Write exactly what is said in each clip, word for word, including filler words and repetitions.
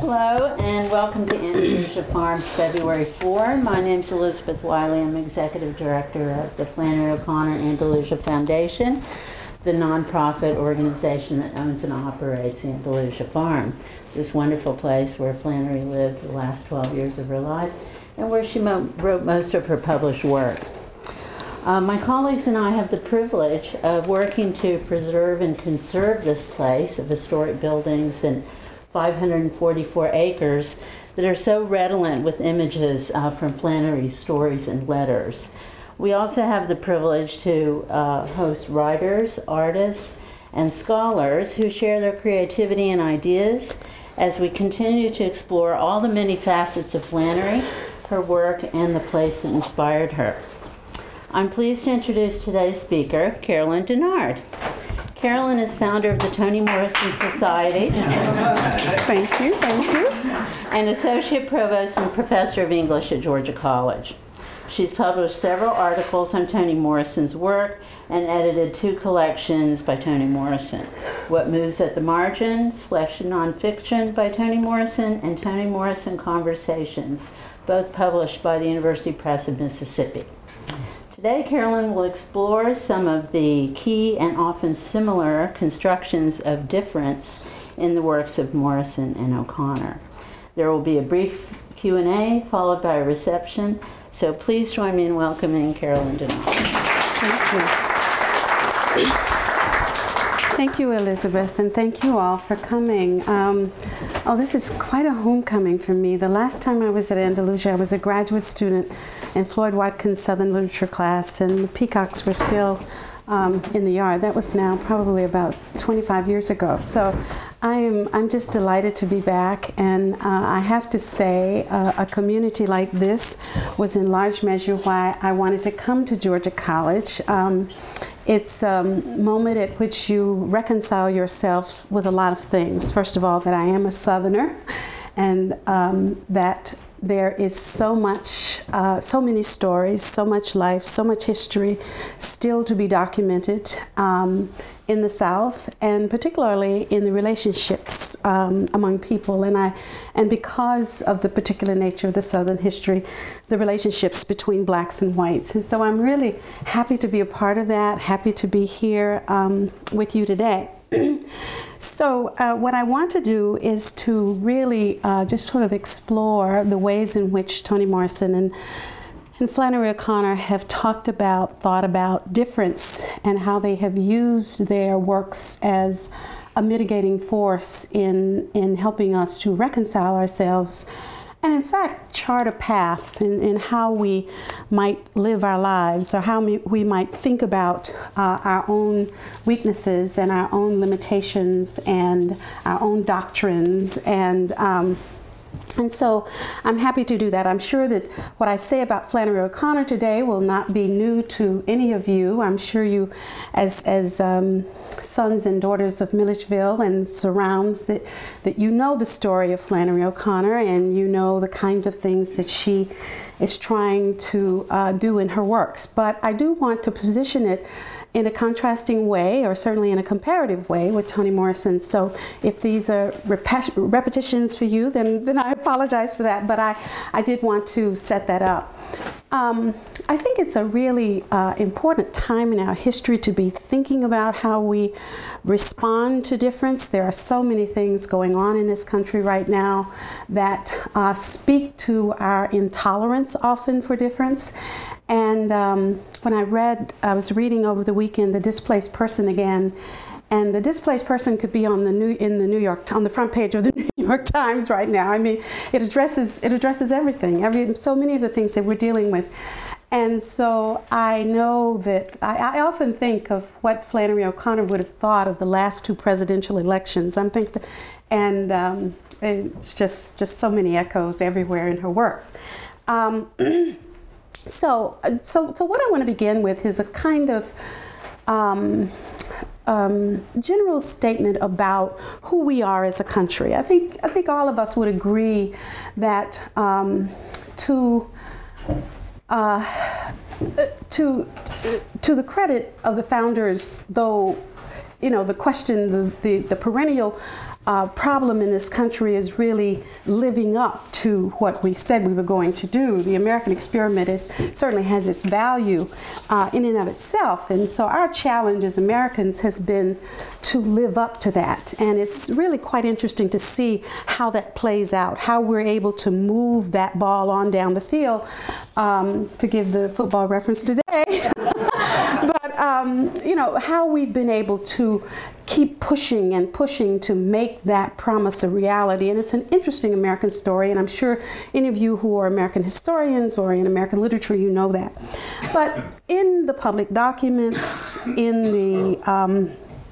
Hello and welcome to Andalusia Farms February fourth. My name is Elizabeth Wiley. I'm Executive Director of the Flannery O'Connor Andalusia Foundation, the nonprofit organization that owns and operates Andalusia Farm, this wonderful place where Flannery lived the last twelve years of her life and where she mo- wrote most of her published work. Uh, my colleagues and I have the privilege of working to preserve and conserve this place of historic buildings and five hundred forty-four acres that are so redolent with images uh, from Flannery's stories and letters. We also have the privilege to uh, host writers, artists, and scholars who share their creativity and ideas as we continue to explore all the many facets of Flannery, her work, and the place that inspired her. I'm pleased to introduce today's speaker, Carolyn Dennard. Carolyn is founder of the Toni Morrison Society. Thank you, thank you. And Associate Provost and Professor of English at Georgia College. She's published several articles on Toni Morrison's work and edited two collections by Toni Morrison, What Moves at the Margin, Selection Nonfiction by Toni Morrison, and Toni Morrison Conversations, both published by the University Press of Mississippi. Today, Carolyn will explore some of the key and often similar constructions of difference in the works of Morrison and O'Connor. There will be a brief Q and A followed by a reception, so please join me in welcoming Carolyn Dennard. Thank you. Thank you, Elizabeth, and thank you all for coming. Um, oh, this is quite a homecoming for me. The last time I was at Andalusia, I was a graduate student in Floyd Watkins' Southern Literature class, and the peacocks were still um, in the yard. That was now probably about twenty-five years ago. So I am, I'm just delighted to be back, and uh, I have to say uh, a community like this was in large measure why I wanted to come to Georgia College. Um, It's a moment at which you reconcile yourself with a lot of things. First of all, that I am a Southerner, and um, that there is so much, uh, so many stories, so much life, so much history still to be documented um, in the South, and particularly in the relationships um, among people. And I, and because of the particular nature of the Southern history, the relationships between blacks and whites. And so I'm really happy to be a part of that, happy to be here um, with you today. So uh, what I want to do is to really uh, just sort of explore the ways in which Toni Morrison and and Flannery O'Connor have talked about, thought about difference, and how they have used their works as a mitigating force in, in helping us to reconcile ourselves and, in fact, chart a path in, in how we might live our lives, or how we, we might think about uh, our own weaknesses and our own limitations and our own doctrines. And um, And so I'm happy to do that. I'm sure that what I say about Flannery O'Connor today will not be new to any of you. I'm sure you, as as um, sons and daughters of Milledgeville and surrounds, that, that you know the story of Flannery O'Connor, and you know the kinds of things that she is trying to uh, do in her works. But I do want to position it in a contrasting way, or certainly in a comparative way, with Toni Morrison. So if these are rep- repetitions for you, then, then I apologize for that, but I, I did want to set that up. Um, I think it's a really uh, important time in our history to be thinking about how we respond to difference. There are so many things going on in this country right now that uh, speak to our intolerance often for difference. And um, when I read, I was reading over the weekend, The Displaced Person again, and the displaced person could be on the new in the New York on the front page of the New York Times right now. I mean, it addresses it addresses everything, every so many of the things that we're dealing with. And so I know that I, I often think of what Flannery O'Connor would have thought of the last two presidential elections. I'm thinking, and um, it's just just so many echoes everywhere in her works. Um, So, so, so what I want to begin with is a kind of um, um, general statement about who we are as a country. I think, I think all of us would agree that um, to uh, to to the credit of the founders, though, you know, the question, the the, the perennial uh, problem in this country is really living up to what we said we were going to do. The American experiment is certainly has its value uh, in and of itself, and so our challenge as Americans has been to live up to that. And it's really quite interesting to see how that plays out, how we're able to move that ball on down the field. Um, forgive the football reference today, but um, you know, how we've been able to keep pushing and pushing to make that promise a reality. And it's an interesting American story, and I'm sure any of you who are American historians or in American literature, you know that. But in the public documents, in the um,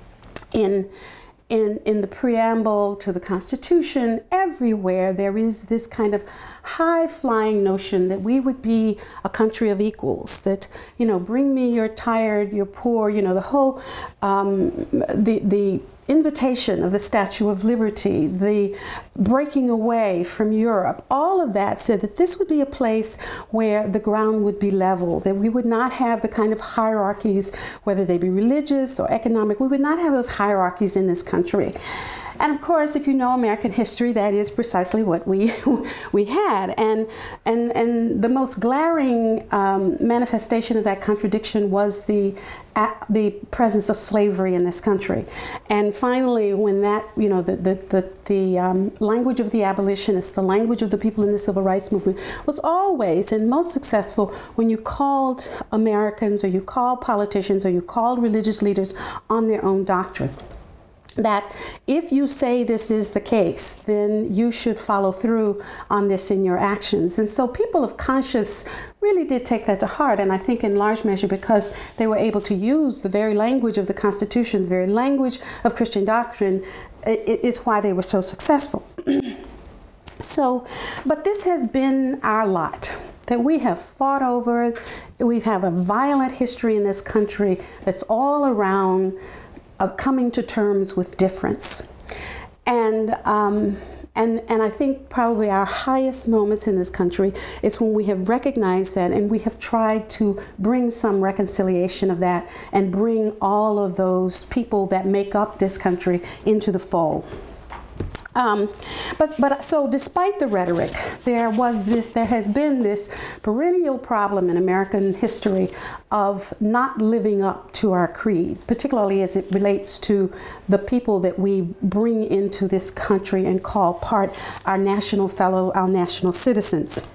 in in in the preamble to the Constitution, everywhere there is this kind of high-flying notion that we would be a country of equals, that, you know, bring me your tired, your poor, you know, the whole, um, the, the invitation of the Statue of Liberty, the breaking away from Europe, all of that said that this would be a place where the ground would be level, that we would not have the kind of hierarchies, whether they be religious or economic, we would not have those hierarchies in this country. And of course, if you know American history, that is precisely what we we had. And and and the most glaring um, manifestation of that contradiction was the uh, the presence of slavery in this country. And finally, when that, you know, the the the, the um, language of the abolitionists, the language of the people in the civil rights movement, was always and most successful when you called Americans, or you called politicians, or you called religious leaders on their own doctrine. That if you say this is the case, then you should follow through on this in your actions. And so people of conscience really did take that to heart, and I think in large measure because they were able to use the very language of the Constitution, the very language of Christian doctrine, it is why they were so successful. So, but this has been our lot, that we have fought over. We have a violent history in this country that's all around of coming to terms with difference. And, um, and, and I think probably our highest moments in this country is when we have recognized that, and we have tried to bring some reconciliation of that and bring all of those people that make up this country into the fold. Um, but but so despite the rhetoric, there was this, there has been this perennial problem in American history of not living up to our creed, particularly as it relates to the people that we bring into this country and call part our national fellow, our national citizens.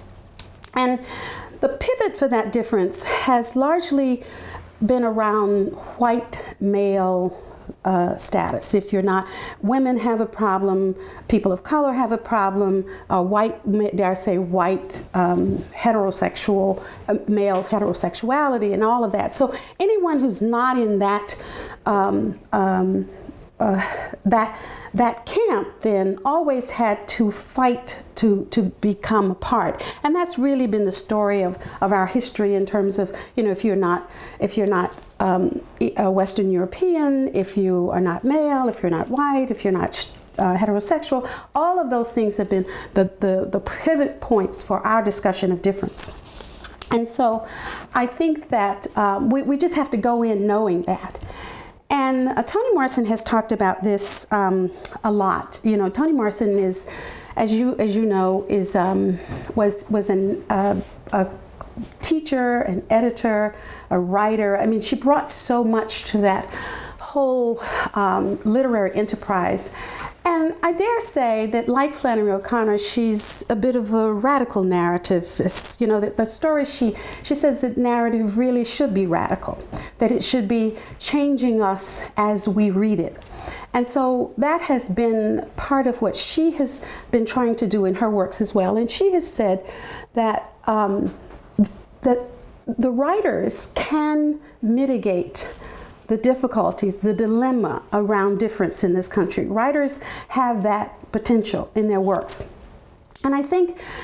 And the pivot for that difference has largely been around white male Uh, status. If you're not, women have a problem, people of color have a problem, uh, white, dare I say, white um, heterosexual, uh, male heterosexuality and all of that. So anyone who's not in that, um, um, uh, that, that camp then always had to fight to, to become a part. And that's really been the story of, of our history in terms of, you know, if you're not, if you're not Um, a Western European, if you are not male, if you're not white, if you're not uh, heterosexual, all of those things have been the, the, the pivot points for our discussion of difference. And so I think that um, we, we just have to go in knowing that. And uh, Toni Morrison has talked about this um, a lot. You know, Toni Morrison is, as you as you know, is um, was was an uh, a teacher, an editor, a writer. I mean, she brought so much to that whole um, literary enterprise. And I dare say that, like Flannery O'Connor, she's a bit of a radical narrativist. You know, that the story, she, she says that narrative really should be radical, that it should be changing us as we read it. And so that has been part of what she has been trying to do in her works as well. And she has said that um, that the writers can mitigate the difficulties, the dilemma around difference in this country. Writers have that potential in their works. And I think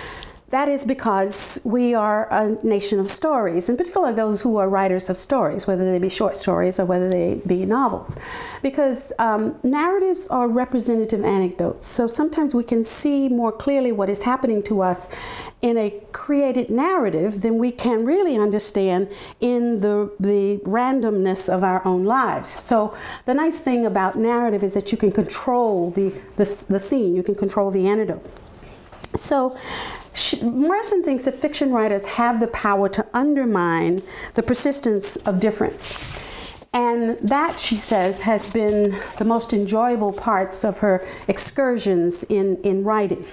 that is because we are a nation of stories, in particular those who are writers of stories, whether they be short stories or whether they be novels. Because um, narratives are representative anecdotes. So sometimes we can see more clearly what is happening to us in a created narrative than we can really understand in the, the randomness of our own lives. So the nice thing about narrative is that you can control the, the, the scene, you can control the anecdote. So She, Morrison thinks that fiction writers have the power to undermine the persistence of difference. And that, she says, has been the most enjoyable parts of her excursions in, in writing.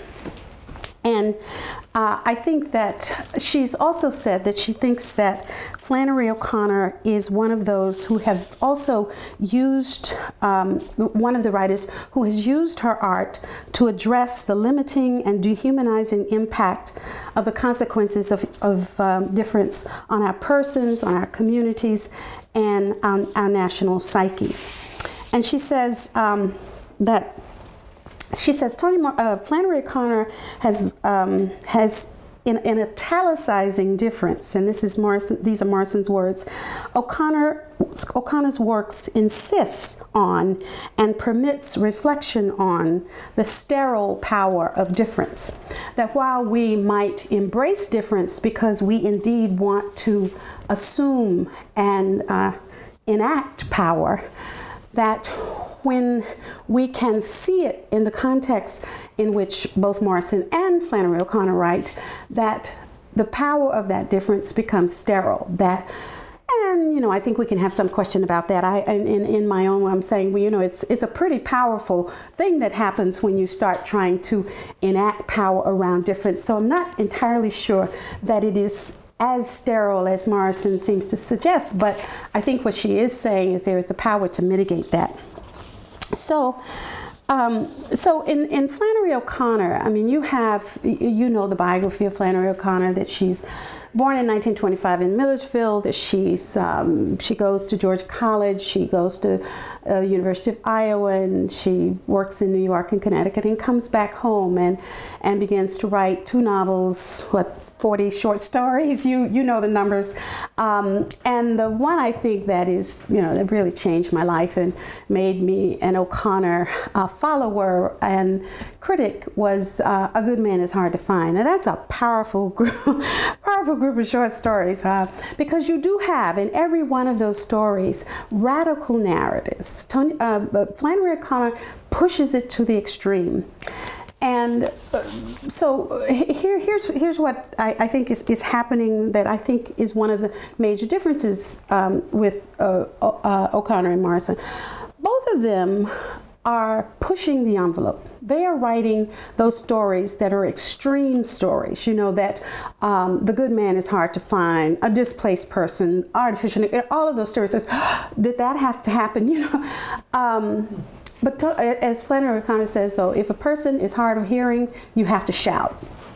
And uh, I think that she's also said that she thinks that Flannery O'Connor is one of those who have also used, um, one of the writers who has used her art to address the limiting and dehumanizing impact of the consequences of, of um, difference on our persons, on our communities, and on our national psyche. And she says um, that She says Toni Mar- uh, Flannery O'Connor has um, has in an italicizing difference, and this is Morrison. These are Morrison's words. O'Connor O'Connor's works insists on and permits reflection on the sterile power of difference. That while we might embrace difference because we indeed want to assume and uh, enact power, that when we can see it in the context in which both Morrison and Flannery O'Connor write, that the power of that difference becomes sterile. That, and you know, I think we can have some question about that. I, in in my own, I'm saying, well, you know, it's it's a pretty powerful thing that happens when you start trying to enact power around difference. So I'm not entirely sure that it is as sterile as Morrison seems to suggest, but I think what she is saying is there is the power to mitigate that. So, um, so in, in Flannery O'Connor, I mean, you have, you know the biography of Flannery O'Connor, that she's born in nineteen twenty-five in Millersville, that she's, um, she goes to Georgia College, she goes to uh, University of Iowa, and she works in New York and Connecticut, and comes back home and, and begins to write two novels, what, forty short stories, you you know the numbers. Um, and the one I think that is, you know, that really changed my life and made me an O'Connor uh, follower and critic was uh, A Good Man Is Hard to Find. Now that's a powerful group, powerful group of short stories, uh, because you do have in every one of those stories radical narratives. Tony, uh, Flannery O'Connor pushes it to the extreme. And uh, so here, here's here's what I, I think is, is happening that I think is one of the major differences um, with uh, uh, O'Connor and Morrison. Both of them are pushing the envelope. They are writing those stories that are extreme stories, you know, that um, the good man is hard to find, a displaced person, artificial, all of those stories. Did that have to happen, you know? Um, But to, as Flannery O'Connor says, though, if a person is hard of hearing, you have to shout.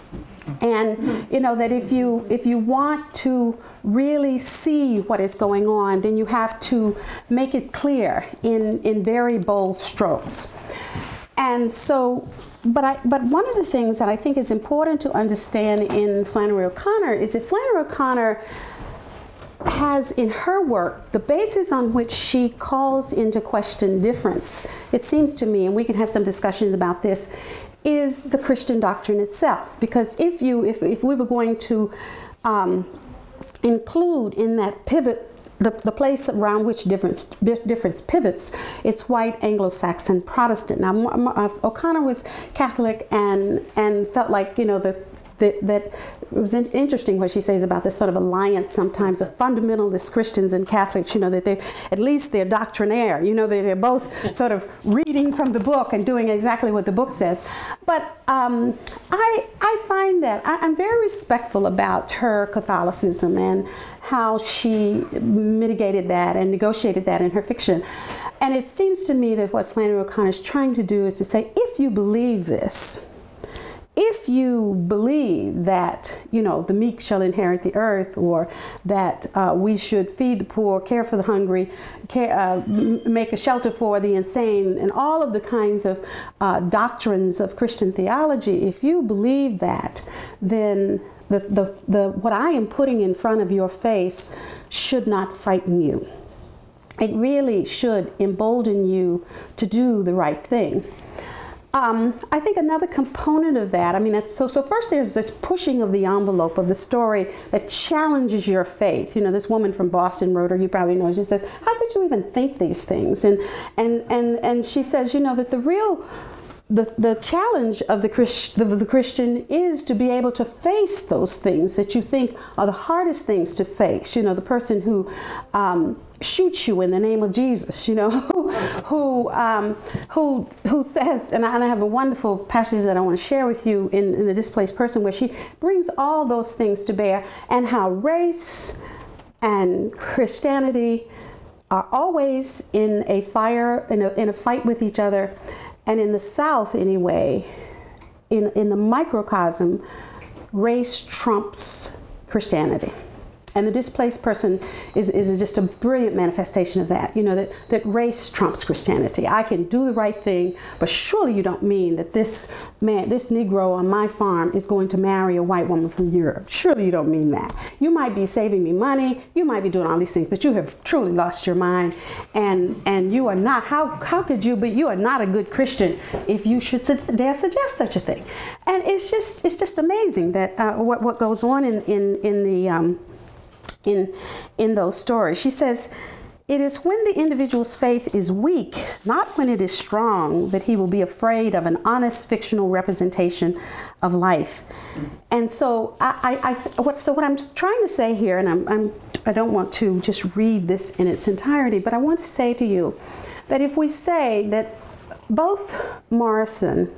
And you know that if you if you want to really see what is going on, then you have to make it clear in, in very bold strokes. And so, but I but one of the things that I think is important to understand in Flannery O'Connor is that Flannery O'Connor has in her work the basis on which she calls into question difference, it seems to me, and we can have some discussion about this, is the Christian doctrine itself. Because if you if, if we were going to um, include in that pivot the, the place around which difference difference pivots, it's white Anglo-Saxon Protestant. Now O'Connor was Catholic and and felt like, you know, the That, that it was in, interesting what she says about this sort of alliance sometimes of fundamentalist Christians and Catholics, you know, that they, at least they're doctrinaire, you know, they, they're both sort of reading from the book and doing exactly what the book says. But um, I, I find that I, I'm very respectful about her Catholicism and how she mitigated that and negotiated that in her fiction. And it seems to me that what Flannery O'Connor is trying to do is to say, if you believe this, if you believe that, you know, the meek shall inherit the earth, or that uh, we should feed the poor, care for the hungry, care, uh, m- make a shelter for the insane, and all of the kinds of uh, doctrines of Christian theology, if you believe that, then the, the, the, what I am putting in front of your face should not frighten you. It really should embolden you to do the right thing. Um, I think another component of that, I mean, it's, so, so first there's this pushing of the envelope of the story that challenges your faith. You know, this woman from Boston wrote her, you probably know, she says, how could you even think these things? And, and, and, and she says, you know, that the real, the, the challenge of the, Christ, of the Christian is to be able to face those things that you think are the hardest things to face. You know, the person who um, shoots you in the name of Jesus, you know, who who um, who who says, and I, and I have a wonderful passage that I want to share with you in, in The Displaced Person, where she brings all those things to bear, and how race and Christianity are always in a fire, in a, in a fight with each other. And in the South, anyway, in, in the microcosm, race trumps Christianity. And The Displaced Person is, is just a brilliant manifestation of that. You know, that, that race trumps Christianity. I can do the right thing, but surely you don't mean that this man, this Negro on my farm is going to marry a white woman from Europe. Surely you don't mean that. You might be saving me money, you might be doing all these things, but you have truly lost your mind. And and you are not, how, how could you, but you are not a good Christian if you should dare suggest such a thing. And it's just, it's just amazing that uh, what, what goes on in, in, in the, um, In, in those stories. She says, it is when the individual's faith is weak, not when it is strong, that he will be afraid of an honest fictional representation of life. And so I, I, I what, so what I'm trying to say here, and I'm, I'm, I don't want to just read this in its entirety, but I want to say to you that if we say that both Morrison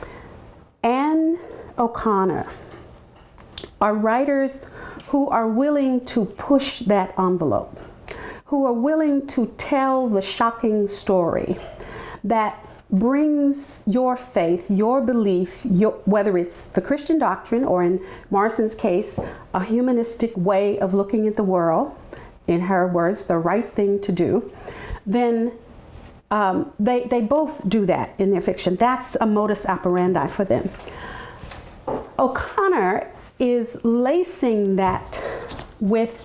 and O'Connor are writers who are willing to push that envelope, who are willing to tell the shocking story that brings your faith, your belief, your, whether it's the Christian doctrine or, in Morrison's case, a humanistic way of looking at the world, in her words, the right thing to do, then um, they, they both do that in their fiction. That's a modus operandi for them. O'Connor is lacing that with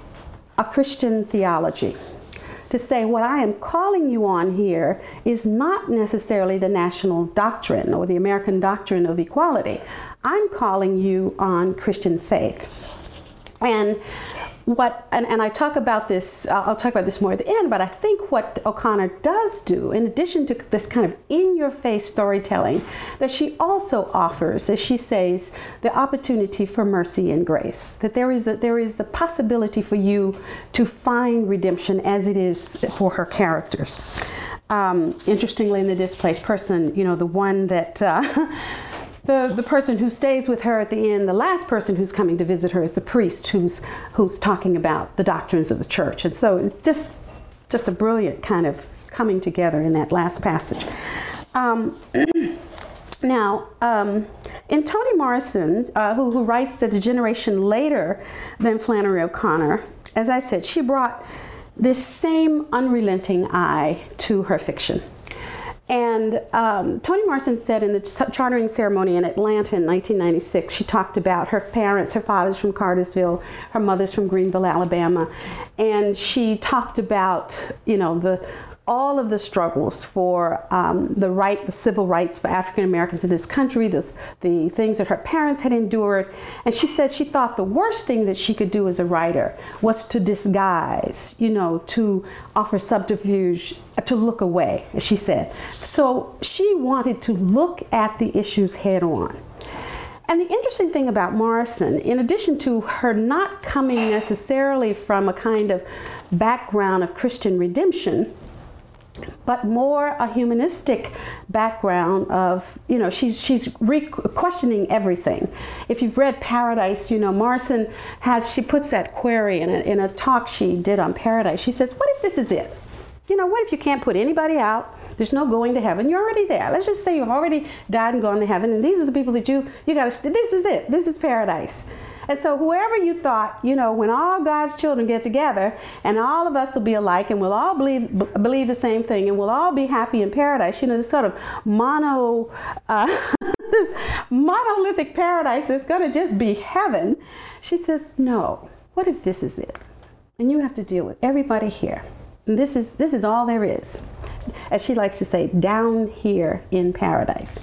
a Christian theology. To say what I am calling you on here is not necessarily the national doctrine or the American doctrine of equality. I'm calling you on Christian faith. And what, and, and I talk about this, uh, I'll talk about this more at the end, but I think what O'Connor does do, in addition to this kind of in-your-face storytelling, that she also offers, as she says, the opportunity for mercy and grace. That there is, a, there is the possibility for you to find redemption as it is for her characters. Um, interestingly, in The Displaced Person, you know, the one that, uh, The, the person who stays with her at the end, the last person who's coming to visit her, is the priest who's who's talking about the doctrines of the church. And so it's just, just a brilliant kind of coming together in that last passage. Um, now, um, in Toni Morrison, uh, who, who writes that a generation later than Flannery O'Connor, as I said, she brought this same unrelenting eye to her fiction. And um, Toni Morrison said in the chartering ceremony in Atlanta in nineteen ninety-six, she talked about her parents, her father's from Cartersville, her mother's from Greenville, Alabama. And she talked about, you know, the all of the struggles for um, the right, the civil rights for African Americans in this country, this, the things that her parents had endured. And she said she thought the worst thing that she could do as a writer was to disguise, you know, to offer subterfuge, to look away, as she said. So she wanted to look at the issues head on. And the interesting thing about Morrison, in addition to her not coming necessarily from a kind of background of Christian redemption, but more a humanistic background of, you know, she's she's re- questioning everything. If you've read Paradise, you know, Morrison has, she puts that query in a, in a talk she did on Paradise. She says, what if this is it? You know, what if you can't put anybody out? There's no going to heaven. You're already there. Let's just say you've already died and gone to heaven, and these are the people that you, you got to, this is it. This is paradise. And so whoever you thought, you know, when all God's children get together and all of us will be alike and we'll all believe, b- believe the same thing and we'll all be happy in paradise, you know, this sort of mono, uh, this monolithic paradise that's going to just be heaven. She says, no, what if this is it? And you have to deal with everybody here. And this is, this is all there is. As she likes to say, down here in paradise.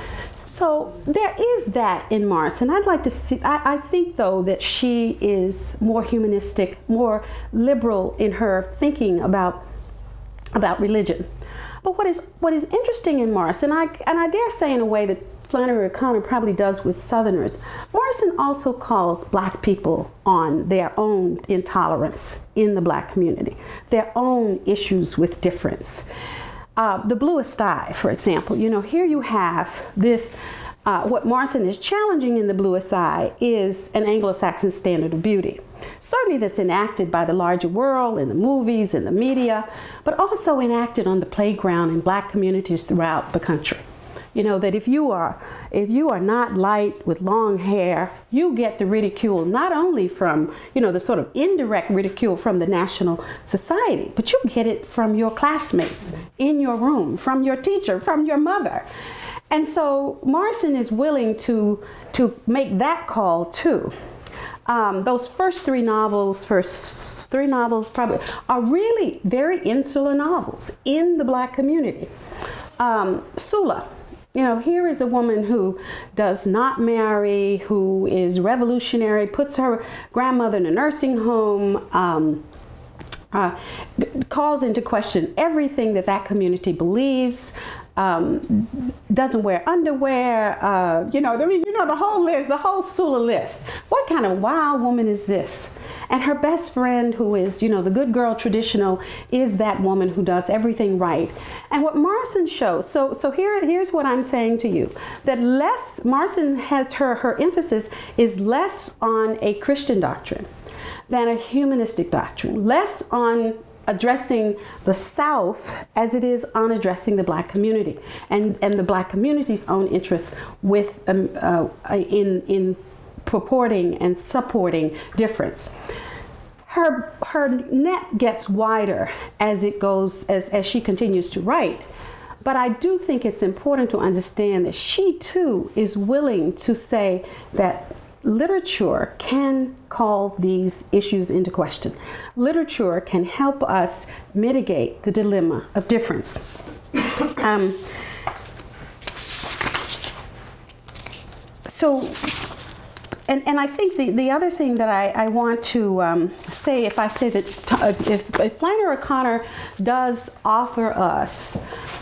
So there is that in Morrison. I'd like to see, I, I think though that she is more humanistic, more liberal in her thinking about, about religion. But what is, what is interesting in Morrison, I, and I dare say in a way that Flannery O'Connor probably does with Southerners, Morrison also calls Black people on their own intolerance in the Black community, their own issues with difference. Uh, the Bluest Eye, for example, you know, here you have this, uh, what Morrison is challenging in the Bluest Eye is an Anglo-Saxon standard of beauty. Certainly that's enacted by the larger world in the movies and the media, but also enacted on the playground in Black communities throughout the country. You know, that if you are if you are not light with long hair, you get the ridicule not only from, you know, the sort of indirect ridicule from the National Society, but you get it from your classmates in your room, from your teacher, from your mother. And so Morrison is willing to to make that call too. Um, those first three novels, first three novels probably, are really very insular novels in the Black community. Um, Sula. You know, here is a woman who does not marry, who is revolutionary, puts her grandmother in a nursing home, um, uh, calls into question everything that that community believes, um, doesn't wear underwear, uh, you know, I mean, you know, the whole list, the whole Sula list. What kind of wild woman is this? And her best friend, who is, you know, the good girl traditional, is that woman who does everything right. And what Morrison shows, so so here here's what I'm saying to you, that less, Morrison has her, her emphasis is less on a Christian doctrine than a humanistic doctrine, less on addressing the South as it is on addressing the Black community and, and the Black community's own interests with um, uh, in in purporting and supporting difference. Her her net gets wider as it goes, as, as she continues to write. But I do think it's important to understand that she too is willing to say that literature can call these issues into question. Literature can help us mitigate the dilemma of difference. Um, so And, and I think the, the other thing that I, I want to um, say, if I say that uh, if, if Flannery O'Connor does offer us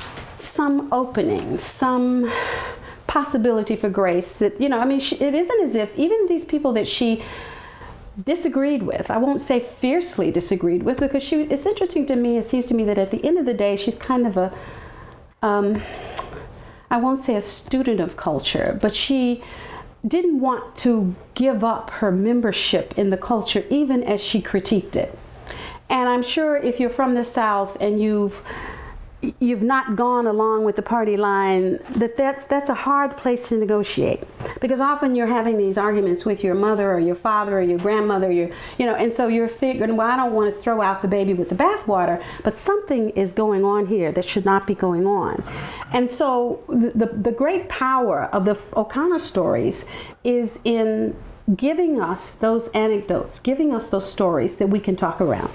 some opening, some possibility for grace, that, you know, I mean, she, it isn't as if even these people that she disagreed with, I won't say fiercely disagreed with, because she, it's interesting to me, it seems to me that at the end of the day, she's kind of a, um, I won't say a student of culture, but she didn't want to give up her membership in the culture even as she critiqued it. And I'm sure if you're from the South and you've you've not gone along with the party line, that that's that's a hard place to negotiate, because often you're having these arguments with your mother or your father or your grandmother, you you know, and so you're figuring, well, I don't want to throw out the baby with the bathwater, but something is going on here that should not be going on. And so the the, the great power of the O'Connor stories is in giving us those anecdotes, giving us those stories that we can talk around.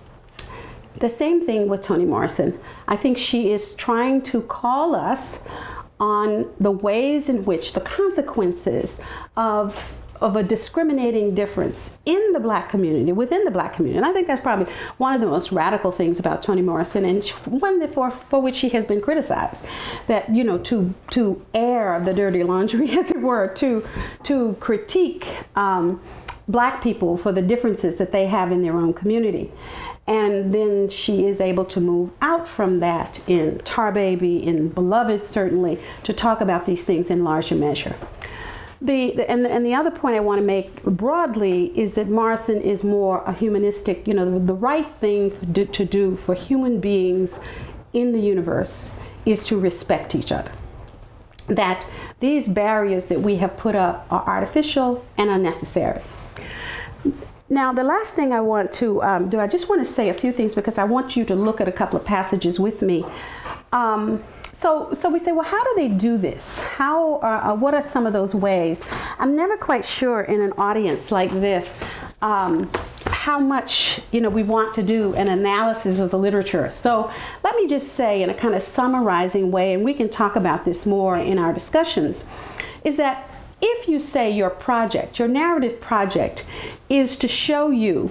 The same thing with Toni Morrison. I think she is trying to call us on the ways in which the consequences of of a discriminating difference in the Black community, within the Black community. And I think that's probably one of the most radical things about Toni Morrison, and one that for, for which she has been criticized, that, you know, to to air the dirty laundry, as it were, to to critique um, Black people for the differences that they have in their own community. And then she is able to move out from that in Tar Baby, in Beloved, certainly, to talk about these things in larger measure. The, the, and, and the other point I want to make broadly is that Morrison is more a humanistic, you know, the, the right thing to, to do for human beings in the universe is to respect each other. that these barriers that we have put up are artificial and unnecessary. Now, the last thing I want to um, do, I just want to say a few things because I want you to look at a couple of passages with me. Um, so, so we say, well, how do they do this? How? Uh, what are some of those ways? I'm never quite sure in an audience like this um, how much, you know, we want to do an analysis of the literature. So let me just say in a kind of summarizing way, and we can talk about this more in our discussions, is that if you say your project, your narrative project, is to show you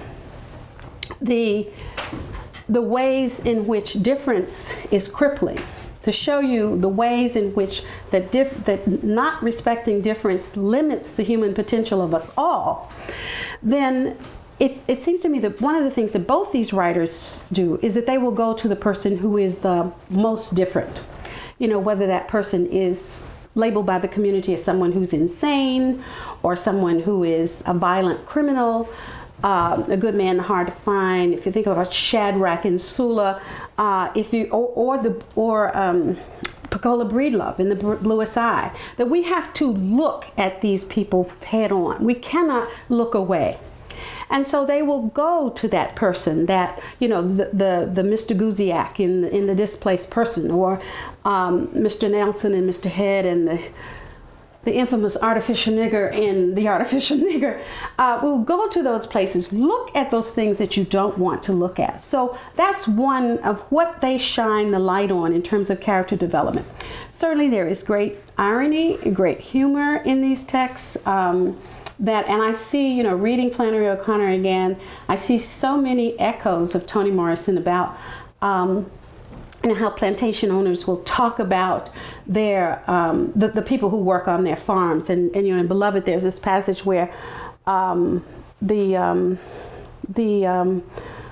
the, the ways in which difference is crippling, to show you the ways in which that, dif- that not respecting difference limits the human potential of us all, then It, it seems to me that one of the things that both these writers do is that they will go to the person who is the most different. You know, whether that person is labeled by the community as someone who's insane or someone who is a violent criminal, uh, a good man hard to find. If you think about Shadrach and Sula, uh, if you or, or the or um, Pecola Breedlove in The Bluest Eye, that we have to look at these people head on. We cannot look away. And so they will go to that person, that, you know, the the, the Mister Guziak in the, in The Displaced Person, or um, Mister Nelson and Mister Head and the the infamous artificial nigger in The Artificial Nigger. Uh, we'll go to those places, look at those things that you don't want to look at. So that's one of what they shine the light on in terms of character development. Certainly there is great irony, great humor in these texts. Um, That, and I see, you know, reading Flannery O'Connor again, I see so many echoes of Toni Morrison about um, and how plantation owners will talk about their um, the, the people who work on their farms. And, and you know, in Beloved, there's this passage where um, the um, the um,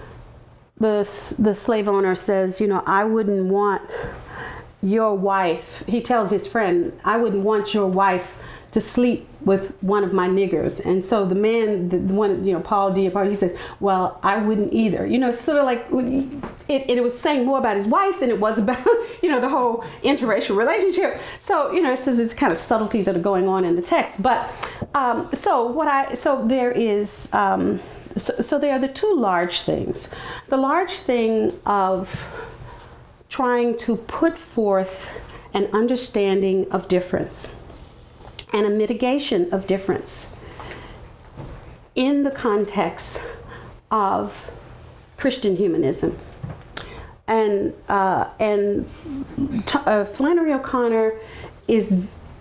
the the slave owner says, you know, I wouldn't want your wife. He tells his friend, I wouldn't want your wife to sleep with one of my niggers. And so the man, the one, you know, Paul Diaparo, he says, well, I wouldn't either. You know, it's sort of like, it, it was saying more about his wife than it was about, you know, the whole interracial relationship. So, you know, it says it's kind of subtleties that are going on in the text. But, um, so what I, so there is, um, so, so there are the two large things. The large thing of trying to put forth an understanding of difference and a mitigation of difference in the context of Christian humanism. And uh, and t- uh, Flannery O'Connor is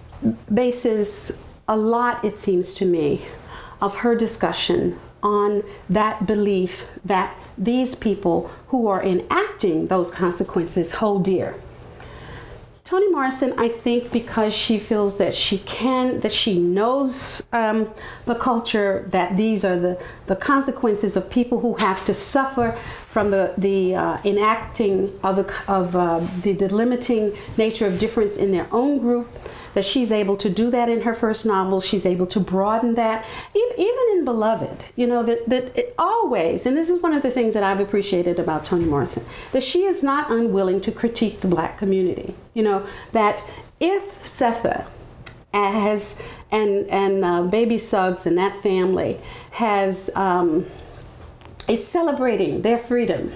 bases a lot, it seems to me, of her discussion on that belief that these people who are enacting those consequences hold dear. Toni Morrison, I think, because she feels that she can, that she knows um, the culture, that these are the, the consequences of people who have to suffer from the, the uh, enacting of, the, of uh, the delimiting nature of difference in their own group, that she's able to do that in her first novel. She's able to broaden that. Even in Beloved, you know, that, that it always, and this is one of the things that I've appreciated about Toni Morrison, that she is not unwilling to critique the Black community. You know, that if Setha has, and, and uh, Baby Suggs and that family has, um, is celebrating their freedom,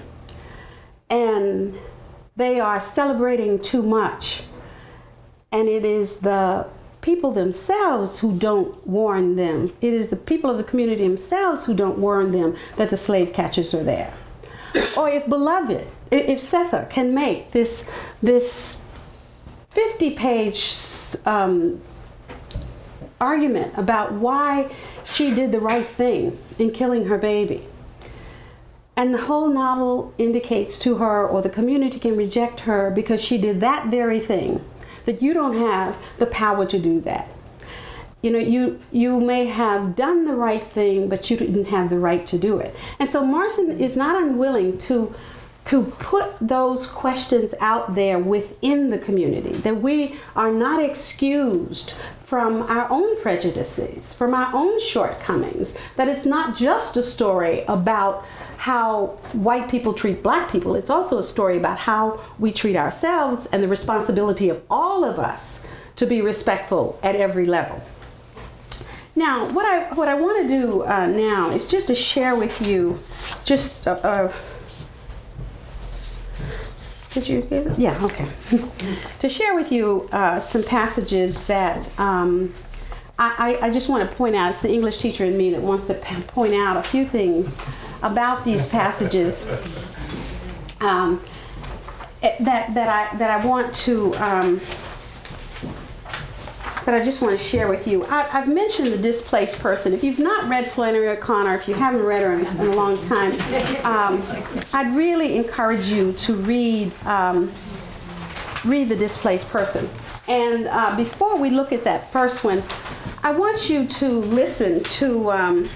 and they are celebrating too much, and it is the people themselves who don't warn them. It is the people of the community themselves who don't warn them that the slave catchers are there. Or if Beloved, if Setha can make this this fifty-page um, argument about why she did the right thing in killing her baby, and the whole novel indicates to her, or the community can reject her because she did that very thing, that you don't have the power to do that. You know, you you may have done the right thing, but you didn't have the right to do it. And so Morrison is not unwilling to to put those questions out there within the community, that we are not excused from our own prejudices, from our own shortcomings, that it's not just a story about how white people treat Black people. It's also a story about how we treat ourselves and the responsibility of all of us to be respectful at every level. Now, what I what I want to do uh, now is just to share with you, just uh, uh, did you get it? Yeah, okay. To share with you uh, some passages that um, I, I just want to point out. It's the English teacher in me that wants to p- point out a few things about these passages um, that that I that I want to. Um, that I just want to share with you. I, I've mentioned the displaced person. If you've not read Flannery O'Connor, if you haven't read her in, in a long time, um, I'd really encourage you to read um, read The Displaced Person. And uh, before we look at that first one, I want you to listen to um,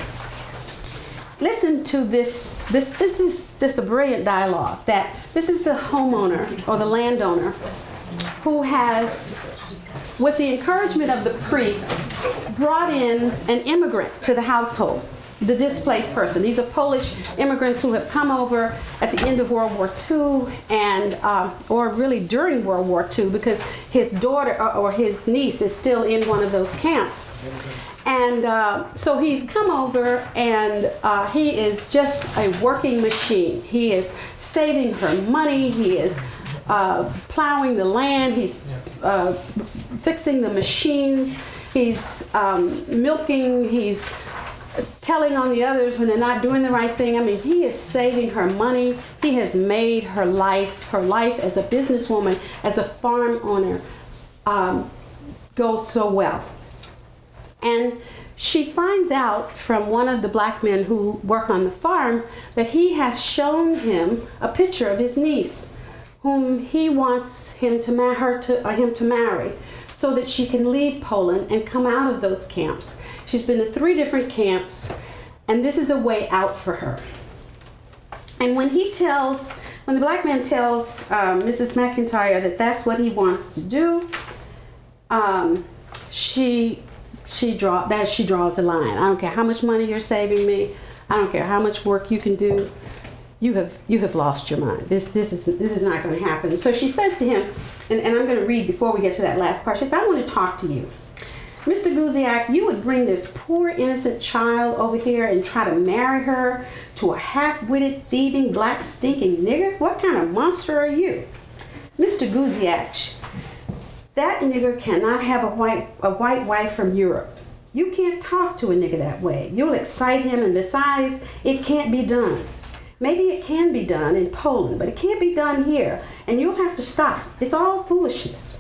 listen to this. This this is just a brilliant dialogue. That this is the homeowner or the landowner who has, with the encouragement of the priests, brought in an immigrant to the household, the displaced person. These are Polish immigrants who have come over at the end of World War Two, and uh, or really during World War Two, because his daughter or, or his niece is still in one of those camps. And uh, so he's come over, and uh, he is just a working machine. He is saving her money. He is uh, plowing the land. He's uh, fixing the machines. He's um, milking. He's telling on the others when they're not doing the right thing. I mean, he is saving her money. He has made her life, her life as a businesswoman, as a farm owner, um, go so well. And she finds out from one of the black men who work on the farm that he has shown him a picture of his niece, whom he wants him to marry her to, or him to marry, so that she can leave Poland and come out of those camps. She's been to three different camps, and this is a way out for her. And when he tells, when the black man tells um, Missus McIntyre that that's what he wants to do, um, she she draw that she draws a line. I don't care how much money you're saving me. I don't care how much work you can do. You have you have lost your mind. This this is this is not going to happen. So she says to him, and, and I'm going to read before we get to that last part. She says, I want to talk to you. Mister Guziak, you would bring this poor innocent child over here and try to marry her to a half-witted, thieving, black, stinking nigger? What kind of monster are you? Mister Guziak, that nigger cannot have a white a white wife from Europe. You can't talk to a nigger that way. You'll excite him, and besides, it can't be done. Maybe it can be done in Poland, but it can't be done here, and you'll have to stop. It's all foolishness.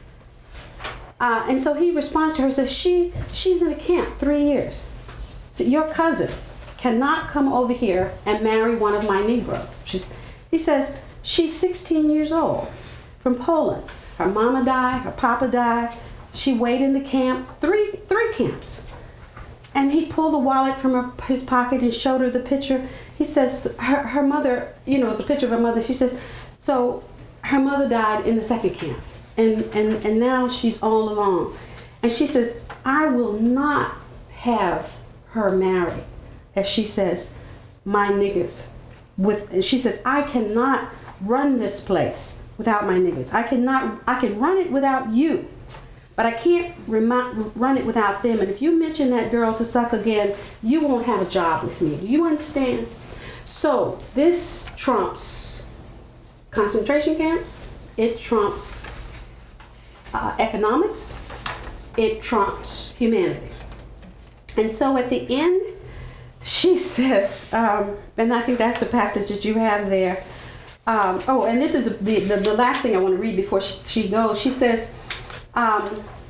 Uh, and so he responds to her and says, she, she's in a camp three years. So your cousin cannot come over here and marry one of my Negroes. She's, he says, she's sixteen years old, from Poland. Her mama died, her papa died. She waited in the camp, three, three camps. And he pulled the wallet from her, his pocket and showed her the picture. He says, her, her mother, you know, it's a picture of her mother. She says, so her mother died in the second camp. And, and, and now she's all alone. And she says, I will not have her marry, as she says, my niggas. With, and she says, I cannot run this place without my niggas. I cannot, I can run it without you, but I can't remi- run it without them. And if you mention that girl to Suck again, you won't have a job with me. Do you understand? So this trumps concentration camps. It trumps uh, economics. It trumps humanity. And so at the end, she says, um, and I think that's the passage that you have there. Um, oh, and this is the, the, the last thing I want to read before she, she goes. She says, um,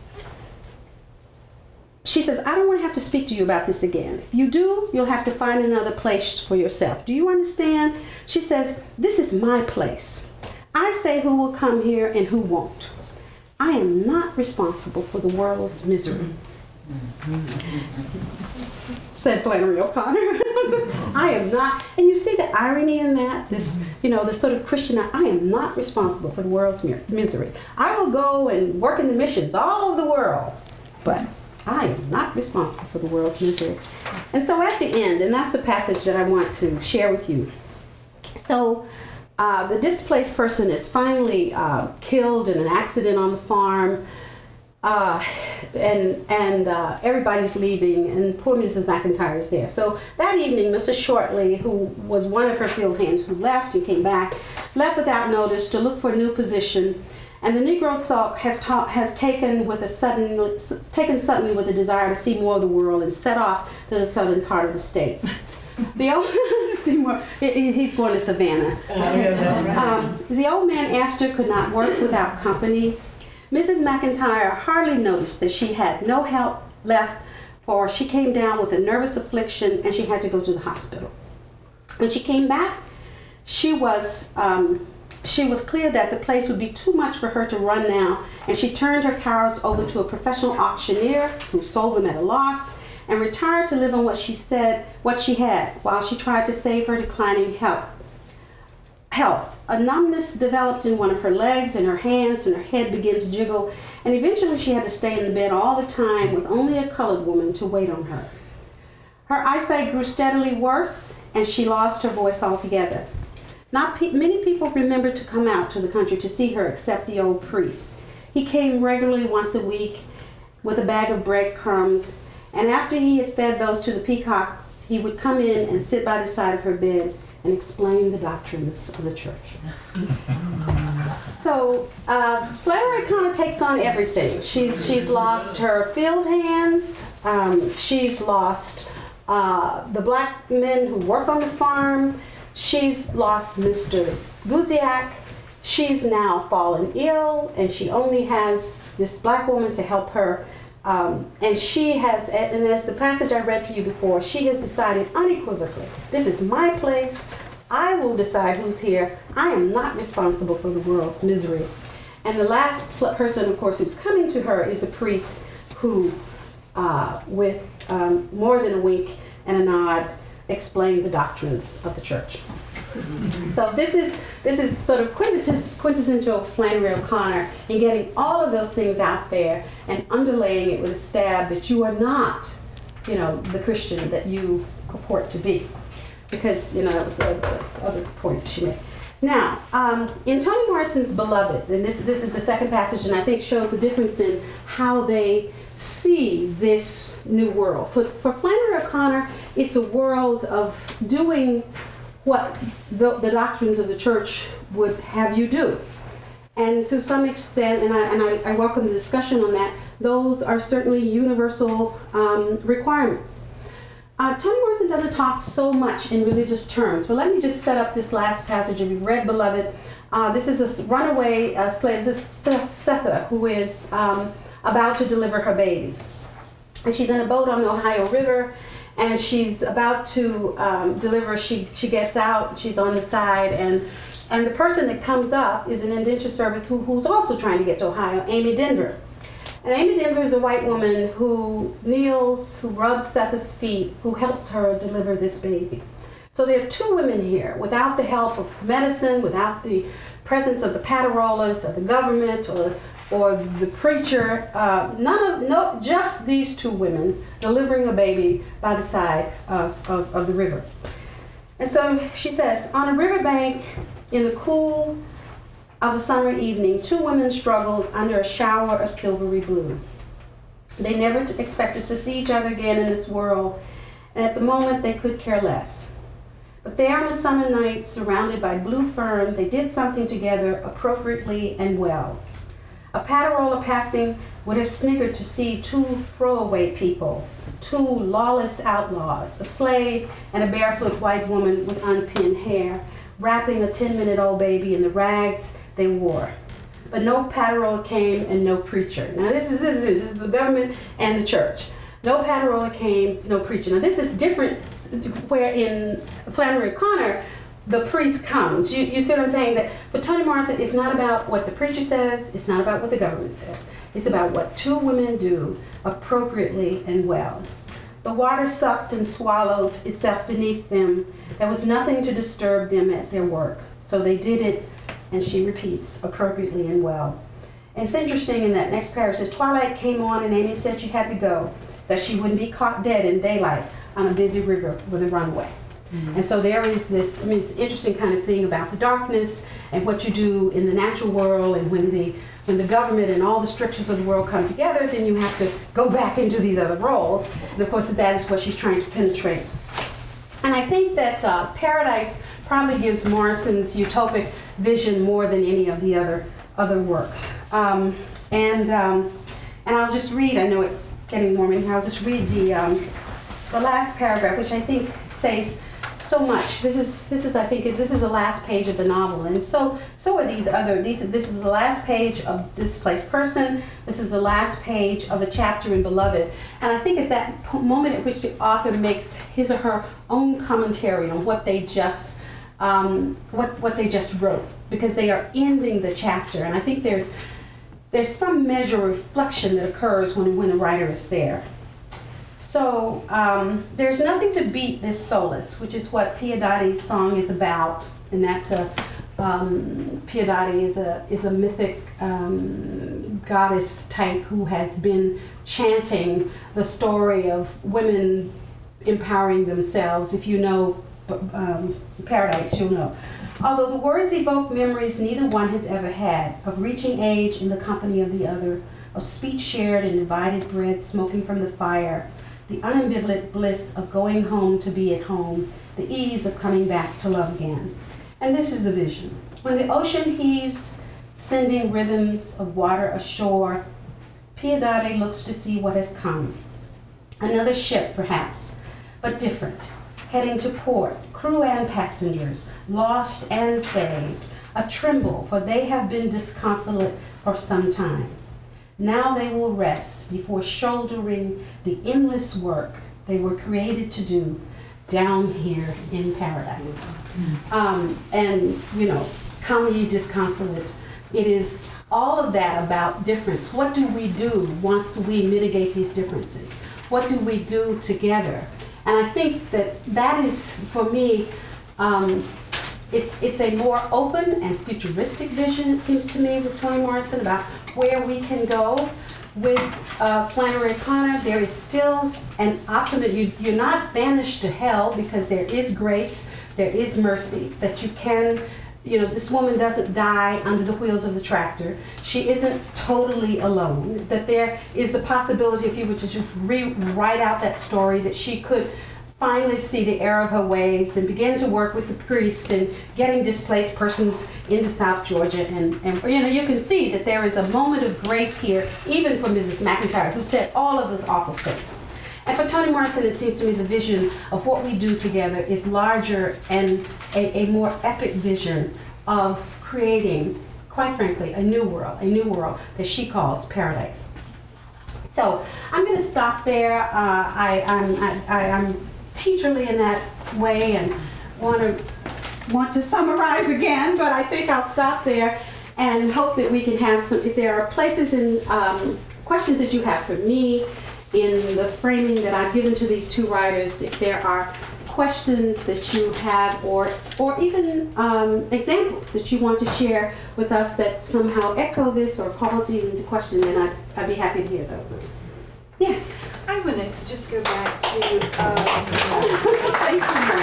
she says, I don't want to have to speak to you about this again. If you do, you'll have to find another place for yourself. Do you understand? She says, this is my place. I say who will come here and who won't. I am not responsible for the world's misery. Said Flannery O'Connor. I am not, and you see the irony in that, this, you know, the sort of Christian, I am not responsible for the world's misery. I will go and work in the missions all over the world, but I am not responsible for the world's misery. And so at the end, and that's the passage that I want to share with you. So uh, the displaced person is finally uh, killed in an accident on the farm. Uh, and and uh, everybody's leaving, and poor Missus McIntyre is there. So that evening, Mister Shortley, who was one of her field hands who left and came back, left without notice to look for a new position. And the Negro Sulk has ta- has taken with a sudden taken suddenly with a desire to see more of the world and set off to the southern part of the state. The old Seymour, he's going to Savannah. Um, the old man Astor could not work without company. Missus McIntyre hardly noticed that she had no help left, for she came down with a nervous affliction and she had to go to the hospital. When she came back, she was um, she was clear that the place would be too much for her to run now, and she turned her cows over to a professional auctioneer who sold them at a loss, and retired to live on what she said what she had while she tried to save her declining health. Health. A numbness developed in one of her legs and her hands, and her head began to jiggle, and eventually she had to stay in the bed all the time with only a colored woman to wait on her. Her eyesight grew steadily worse, and she lost her voice altogether. Not pe- many people remembered to come out to the country to see her except the old priest. He came regularly once a week with a bag of breadcrumbs, and after he had fed those to the peacocks, he would come in and sit by the side of her bed and explain the doctrines of the church. So uh, Flannery kind of takes on everything. She's she's lost her field hands. Um, she's lost uh, the black men who work on the farm. She's lost Mister Guziak. She's now fallen ill, and she only has this black woman to help her. Um, and she has, and as the passage I read for you before, she has decided unequivocally, this is my place. I will decide who's here. I am not responsible for the world's misery. And the last pl- person, of course, who's coming to her is a priest who, uh, with um, more than a wink and a nod, explained the doctrines of the church. So this is this is sort of quintess- quintessential Flannery O'Connor in getting all of those things out there and underlaying it with a stab that you are not, you know, the Christian that you purport to be. Because, you know, that was the other point she made. Now, um, in Toni Morrison's Beloved, and this this is the second passage, and I think shows the difference in how they see this new world. For, for Flannery O'Connor, it's a world of doing what the, the doctrines of the church would have you do. And to some extent, and I, and I, I welcome the discussion on that, those are certainly universal um, requirements. Uh, Toni Morrison doesn't talk so much in religious terms, but let me just set up this last passage. If you read Beloved, uh, this is a runaway uh, slave, this is Setha, who is um, about to deliver her baby. And she's in a boat on the Ohio River, and she's about to um, deliver. She she gets out, she's on the side, and and the person that comes up is an indentured service who, who's also trying to get to Ohio, Amy Denver. And Amy Denver is a white woman who kneels, who rubs Setha's feet, who helps her deliver this baby. So there are two women here, without the help of medicine, without the presence of the Patarolas or the government or or the preacher, uh, none of, no, just these two women delivering a baby by the side of, of, of the river. And so she says, on a riverbank in the cool of a summer evening, two women struggled under a shower of silvery blue. They never t- expected to see each other again in this world, and at the moment they could care less. But there on a summer night, surrounded by blue fern, they did something together appropriately and well. A Patarola passing would have sniggered to see two throwaway people, two lawless outlaws, a slave and a barefoot white woman with unpinned hair, wrapping a ten-minute-old baby in the rags they wore. But no Patarola came and no preacher. Now this is, this is this is the government and the church. No Patarola came, no preacher. Now this is different where in Flannery O'Connor, the priest comes. You, you see what I'm saying? That for Toni Morrison, it's not about what the preacher says, it's not about what the government says. It's about what two women do appropriately and well. The water sucked and swallowed itself beneath them. There was nothing to disturb them at their work. So they did it, and she repeats, appropriately and well. And it's interesting in that next paragraph, it says, twilight came on and Amy said she had to go, that she wouldn't be caught dead in daylight on a busy river with a runway. Mm-hmm. And so there is this, I mean, it's an interesting kind of thing about the darkness and what you do in the natural world, and when the when the government and all the strictures of the world come together, then you have to go back into these other roles. And of course, that is what she's trying to penetrate. And I think that uh, Paradise probably gives Morrison's utopic vision more than any of the other other works. Um, and um, and I'll just read. I know it's getting warm in here. I'll just read the um, the last paragraph, which I think says so much. This is this is I think is this is the last page of the novel, and so so are these other. These this is the last page of Displaced Person. This is the last page of a chapter in Beloved, and I think it's that p- moment at which the author makes his or her own commentary on what they just um, what what they just wrote, because they are ending the chapter, and I think there's there's some measure of reflection that occurs when when a writer is there. So um, there's nothing to beat this solace, which is what Piedadi's song is about, and that's a um, Piedadi is a is a mythic um, goddess type who has been chanting the story of women empowering themselves. If you know um, Paradise, you'll know. Although the words evoke memories neither one has ever had, of reaching age in the company of the other, of speech shared and divided bread smoking from the fire, the unambivalent bliss of going home to be at home, the ease of coming back to love again. And this is the vision. When the ocean heaves, sending rhythms of water ashore, Piedade looks to see what has come. Another ship, perhaps, but different, heading to port, crew and passengers, lost and saved, a tremble, for they have been disconsolate for some time. Now they will rest before shouldering the endless work they were created to do down here in Paradise. Um, and, you know, come ye disconsolate. It is all of that about difference. What do we do once we mitigate these differences? What do we do together? And I think that that is, for me, um, it's it's a more open and futuristic vision, it seems to me, with Toni Morrison about where we can go. With uh, Flannery O'Connor, there is still an optimism. You, you're not banished to hell, because there is grace, there is mercy, that you can, you know, this woman doesn't die under the wheels of the tractor. She isn't totally alone, that there is the possibility, if you were to just rewrite out that story, that she could finally see the error of her ways and begin to work with the priest and getting displaced persons into South Georgia. And, and you know, you can see that there is a moment of grace here, even for Missus McIntyre, who said all of those awful things. And for Toni Morrison, it seems to me the vision of what we do together is larger and a, a more epic vision of creating, quite frankly, a new world, a new world that she calls Paradise. So I'm going to stop there. Uh, I, I'm, I, I, I'm teacherly in that way and want to want to summarize again, but I think I'll stop there and hope that we can have some, if there are places and um, questions that you have for me in the framing that I've given to these two writers, if there are questions that you have, or or even um, examples that you want to share with us that somehow echo this or cause these into question, then I'd, I'd be happy to hear those. Yes? I want to just go back to, um, Thank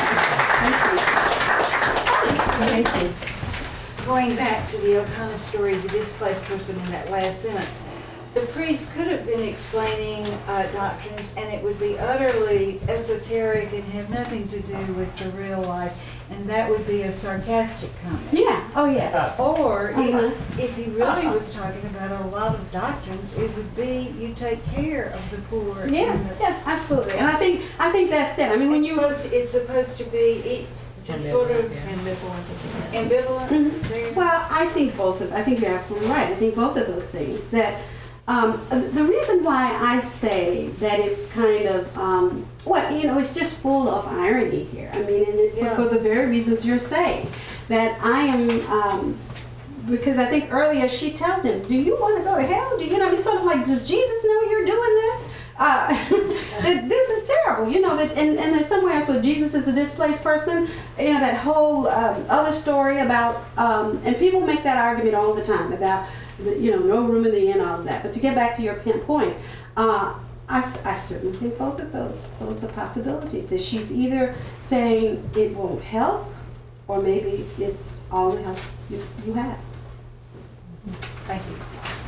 you. Thank you. going back to the O'Connor story, the displaced person in that last sentence. The priest could have been explaining uh, doctrines, and it would be utterly esoteric and have nothing to do with the real life, and that would be a sarcastic comment. Yeah, oh yeah. Or Uh-huh. if, if he really was talking about a lot of doctrines, it would be you take care of the poor. Yeah, and the, yeah, absolutely. And I think I think that's it. I mean, when it's you supposed to, it's supposed to be it, just sort of ambivalent. Mhm. There. Well, I think both of, I think you're absolutely right. I think both of those things. That um, the reason why I say that it's kind of, um, what, you know, it's just full of irony here. I mean, and it, Yeah. for the very reasons you're saying, that I am, um, because I think earlier she tells him, do you want to go to hell? Do you know, I mean, sort of like, does Jesus know you're doing this? Uh, that this is terrible, you know, that, and, and there's somewhere else where Jesus is a displaced person, you know, that whole um, other story about, um, and people make that argument all the time about, the, you know, no room in the inn, all of that. But to get back to your point, uh, I, I certainly think both of those, those are possibilities. That she's either saying it won't help, or maybe it's all the help you, you have. Thank you.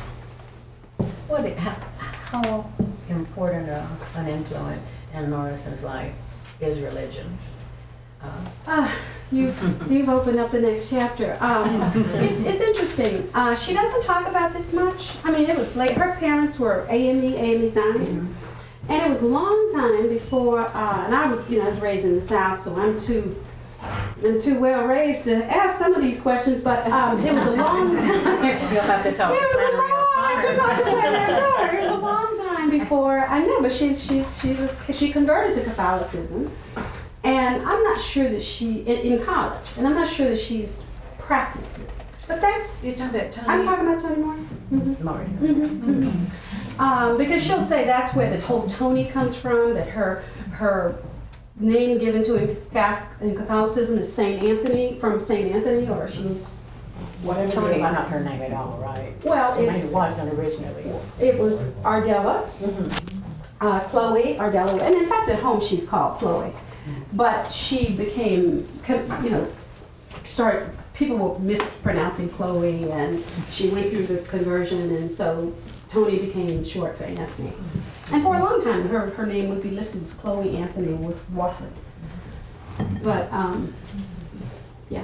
What, how, how important a, an influence in Morrison's life is religion? Uh, Ah, you, you've opened up the next chapter. Um, it's, it's interesting. Uh, she doesn't talk about this much. I mean, it was late. Her parents were A M E, A M E Zion. And it was a long time before, uh, and I was, you know, I was raised in the South, so I'm too, I'm too well raised to ask some of these questions, but um, it was a long time. You'll have to talk It to was a Flannery long, I O'Connor. could talk to Flannery O'Connor. It was a long time before, I know, but she's, she's, she's, a, she converted to Catholicism. And I'm not sure that she, in, in college, and I'm not sure that she's practices. But that's, You're talking about Tony? I'm talking about Toni Morrison. Mhm. Morrison. Mhm, mhm. Um, because she'll say that's where the whole Tony comes from, that her, her name given to in Cath- in Catholicism is Saint Anthony, from Saint Anthony, or she's whatever. Tony's they- not her name at all, right? Well, I mean, it's, it wasn't originally. it was Ardella, uh, Chloe Ardella, and in fact at home she's called Chloe. But she became, you know, started, people were mispronouncing Chloe, and she went through the conversion, and so Tony became short for Anthony. And for a long time, her, her name would be listed as Chloe Anthony with Wofford. But, um, yeah.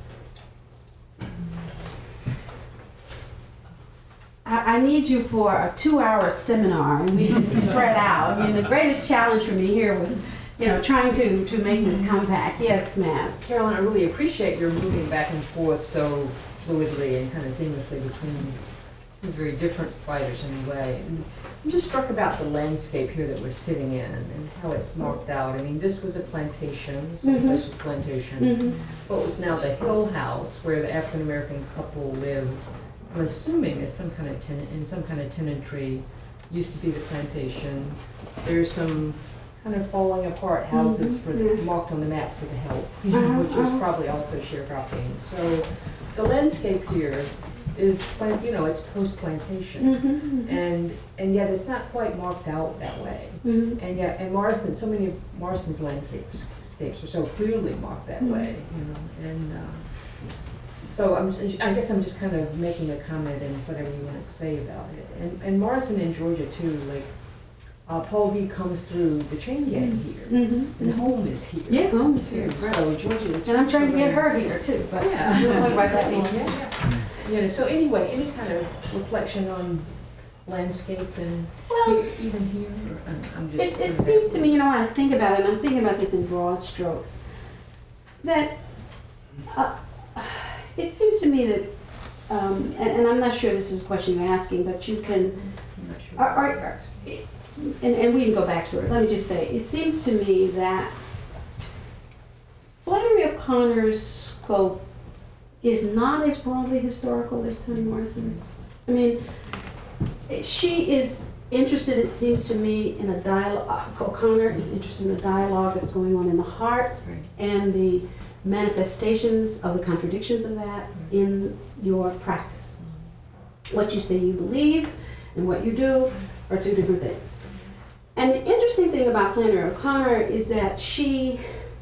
I, I need you for a two-hour seminar, and we can spread out. I mean, the greatest challenge for me here was, you know, trying to, to make this compact. Yes, ma'am. Carolyn, I really appreciate your moving back and forth so fluidly and kind of seamlessly between two very different writers in a way. And I'm just struck about the landscape here that we're sitting in and how it's marked out. I mean, this was a plantation, so Mhm. this was plantation. Mhm. What was now the Hill House, where the African-American couple lived, I'm assuming is some kind of tenant, in some kind of tenantry, used to be the plantation. There's some kind of falling apart houses Mhm, for the, yeah. marked on the map for the help, Uh-huh, which was uh-huh. probably also sharecropping. So the landscape here is, plant, you know, it's post-plantation. Mhm, And, and yet it's not quite marked out that way. mhm. And yet, and Morrison, so many of Morrison's landscapes scapes are so clearly marked that Mhm. way, you know. And uh, so I'm, I guess I'm just kind of making a comment and whatever you want to say about it. And, and Morrison in Georgia too, like uh, Paul V comes through the chain gang here, Mhm. and home is here. Yeah, home is here, right. So Georgia is. And I'm trying to get her here too, but Yeah. we'll talk about that Yeah, more. yeah. You know, so anyway, any kind of reflection on landscape and Well, here, even here, or, I'm, I'm just. It, it seems to me, you know, when I think about it, and I'm thinking about this in broad strokes, that uh, it seems to me that, um, and, and I'm not sure this is a question you're asking, but you can, I'm not sure. are, are, are- and, and we can go back to it. Let me just say, it seems to me that Flannery O'Connor's scope is not as broadly historical as Toni Morrison's. I mean, she is interested, it seems to me, in a dialogue. O'Connor is interested in a dialogue that's going on in the heart Right. and the manifestations of the contradictions of that in your practice. What you say you believe and what you do are two different things. And the interesting thing about Flannery O'Connor is that she,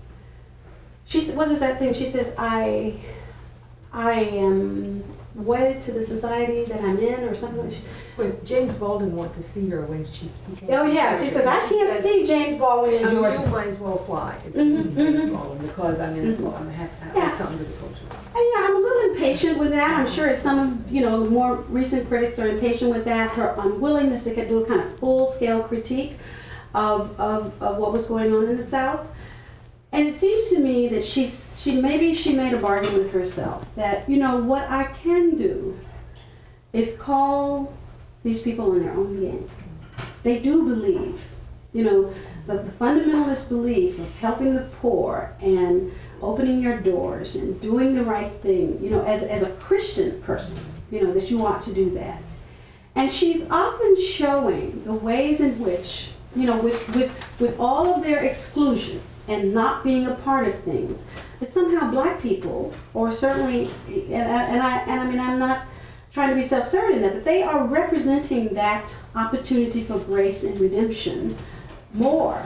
she what is that thing? She says, I, I am wedded to the society that I'm in, or something like that. Wait, James Baldwin wanted to see her when she he came. Oh to yeah, Georgia. she says, I can't said, see James Baldwin in I mean, you Georgia. might as well fly. It's Mhm, easy, James mhm. Baldwin, because I'm in the Mhm. law. I have to have Yeah. something to the culture. And yeah, I'm a little impatient with that. I'm sure as some of, you know, the more recent critics are impatient with that, her unwillingness to do a kind of full-scale critique of, of, of what was going on in the South. And it seems to me that she's, she maybe she made a bargain with herself that, you know, what I can do is call these people on their own game. They do believe, you know, the, the fundamentalist belief of helping the poor and opening your doors and doing the right thing, you know, as, as a Christian person, you know, that you ought to do that. And she's often showing the ways in which, you know, with, with, with all of their exclusions and not being a part of things, that somehow black people, or certainly, and, and I, and I mean, I'm not trying to be self-serving in that, but they are representing that opportunity for grace and redemption more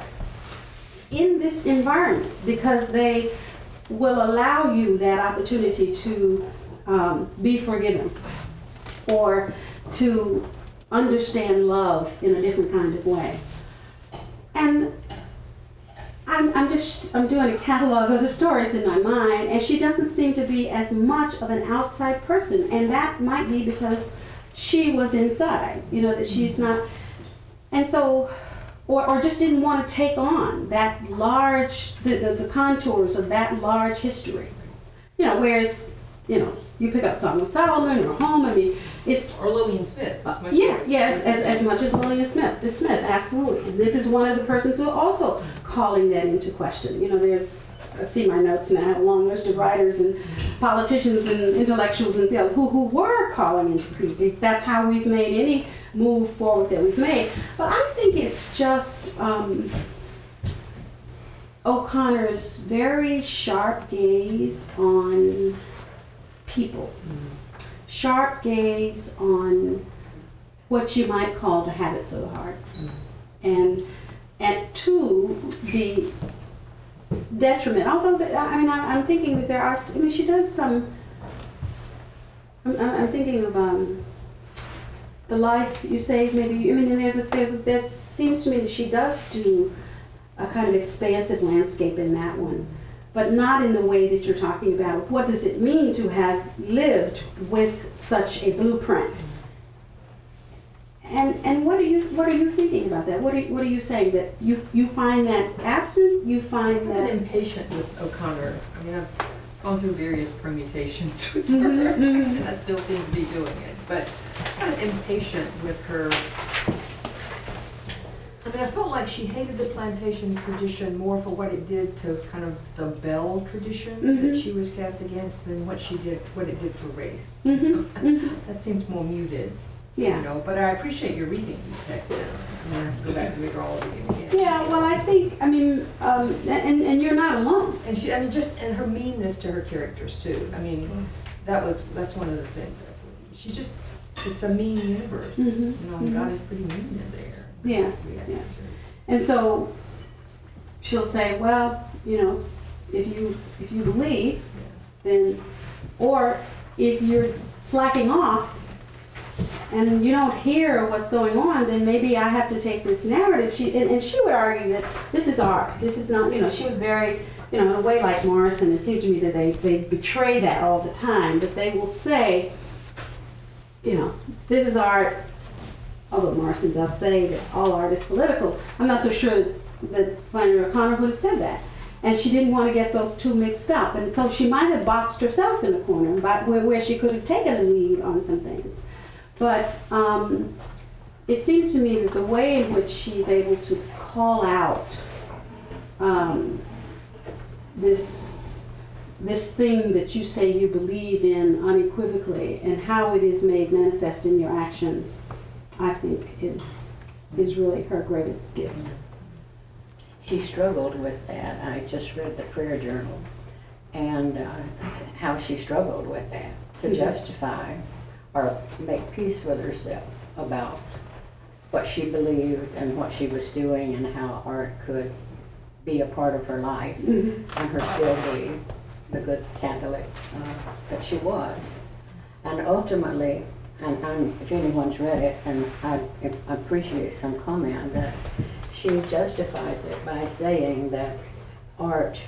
in this environment, because they will allow you that opportunity to um, be forgiven, or to understand love in a different kind of way. And I'm, I'm just, I'm doing a catalog of the stories in my mind, and she doesn't seem to be as much of an outside person, and that might be because she was inside, you know, that she's not, and so, or, or just didn't want to take on that large, the, the, the contours of that large history. You know, whereas, you know, you pick up Song of Solomon or Home, I mean, it's, Or Lillian Smith. uh, as much yeah, as- yes, as, as much as Lillian Smith, the Smith, absolutely. And this is one of the persons who are also calling that into question. You know, there's, I see my notes now, I have a long list of writers and politicians and intellectuals and you know, who, who were calling into critique. That's how we've made any move forward that we've made. But I think it's just um, O'Connor's very sharp gaze on people. Sharp gaze on what you might call the habits of the heart. And, and to the detriment, although, the, I mean, I, I'm thinking that there are, I mean, she does some, I'm, I'm thinking of um, The Life You Saved, maybe, I mean, and there's a, there's a, that seems to me that she does do a kind of expansive landscape in that one, but not in the way that you're talking about. What does it mean to have lived with such a blueprint? And and what are you what are you thinking about that? What are you, what are you saying, that you you find that absent? You find I'm that impatient with O'Connor. I mean, I've gone through various permutations with her, Mhm, mhm. and I still seem to be doing it. But I'm kind of impatient with her. I mean, I felt like she hated the plantation tradition more for what it did to kind of the Bell tradition Mhm. that she was cast against than what she did, what it did for race. Mhm, mhm. That seems more muted. Yeah. You know, but I appreciate your reading these texts now. I'm gonna have to go back and read all of it again. Yeah, well, I think, I mean, um, and, and you're not alone. And she, I mean, just, and her meanness to her characters too. I mean, that was, that's one of the things. She just, it's a mean universe. Mhm, You know, and mhm. God is pretty mean in there. Yeah, Yeah. yeah. And so she'll say, well, you know, if you if you believe, then, or if you're slacking off and you don't hear what's going on, then maybe I have to take this narrative. She and, and she would argue that this is art. This is not, you know, she was very, you know, in a way like Morrison. It seems to me that they, they betray that all the time, but they will say, you know, this is art. Although Morrison does say that all art is political, I'm not so sure that Flannery O'Connor would have said that. And she didn't want to get those two mixed up. And so she might have boxed herself in a corner about where, where she could have taken a lead on some things. But um, it seems to me that the way in which she's able to call out um, this, this thing that you say you believe in unequivocally and how it is made manifest in your actions, I think is is really her greatest gift. She struggled with that. I just read the prayer journal and uh, how she struggled with that, to Mhm. justify or make peace with herself about what she believed and what she was doing and how art could be a part of her life Mhm. and her still be the good Catholic uh, that she was. And ultimately, and I'm, if anyone's read it, and I, I appreciate some comment, that she justifies it by saying that art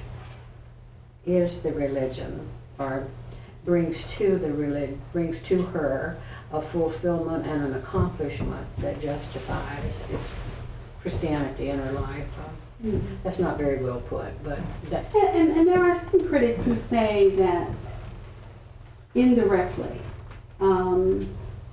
is the religion, or brings to the religion, brings to her a fulfillment and an accomplishment that justifies its Christianity in her life. Mhm. That's not very well put, but that's. And, and, and there are some critics who say that indirectly, um,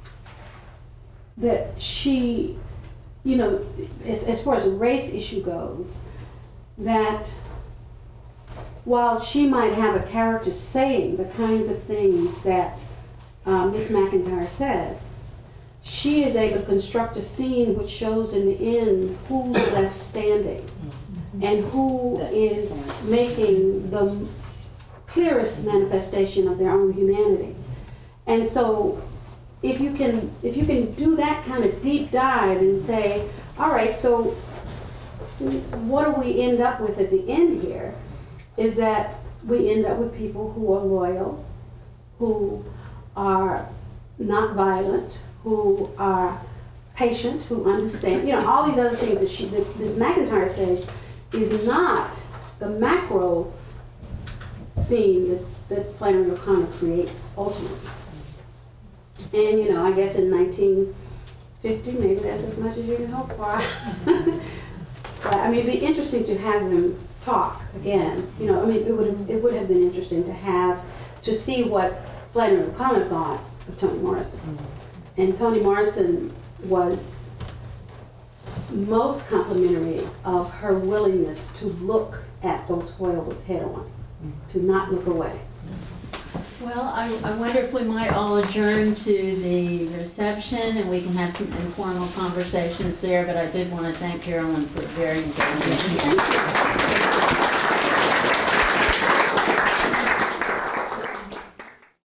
that she, you know, as, as far as the race issue goes, that while she might have a character saying the kinds of things that um, Miss McIntyre said, she is able to construct a scene which shows in the end who's left standing and who is making the clearest manifestation of their own humanity. And so if you can if you can do that kind of deep dive and say, all right, so what do we end up with at the end here, is that we end up with people who are loyal, who are not violent, who are patient, who understands, you know, all these other things that she, that Miz McIntyre says is not the macro scene that, that Flannery O'Connor creates ultimately. And, you know, I guess in nineteen fifty, maybe that's as much as you can hope for. But, I mean, it'd be interesting to have them talk again. You know, I mean, it would have, it would have been interesting to have, to see what Flannery O'Connor thought of Toni Morrison. Mm-hmm. And Toni Morrison was most complimentary of her willingness to look at those foibles head on, mm-hmm. to not look away. Well, I, I wonder if we might all adjourn to the reception and we can have some informal conversations there, but I did want to thank Carolyn for a very engaging